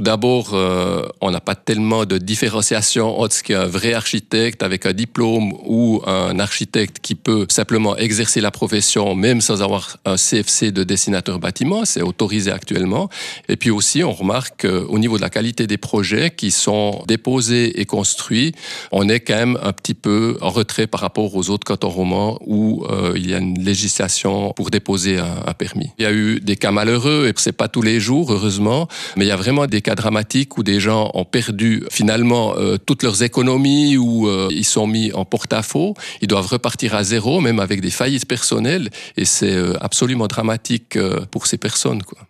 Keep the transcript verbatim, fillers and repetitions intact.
Tout d'abord, euh, on n'a pas tellement de différenciation entre ce qu'est un vrai architecte avec un diplôme ou un architecte qui peut simplement exercer la profession même sans avoir un C F C de dessinateur bâtiment. C'est autorisé actuellement. Et puis aussi, on remarque qu'au niveau de la qualité des projets qui sont déposés et construits, on est quand même un petit peu en retrait par rapport aux autres cantons romans où euh, il y a une législation pour déposer un, un permis. Il y a eu des cas malheureux et c'est pas tous les jours, heureusement, mais il y a vraiment des cas dramatiques où des gens ont perdu finalement euh, toutes leurs économies ou euh, ils sont mis en porte-à-faux. Ils doivent repartir à zéro, même avec des faillites personnelles, et c'est euh, absolument dramatique euh, pour ces personnes, quoi.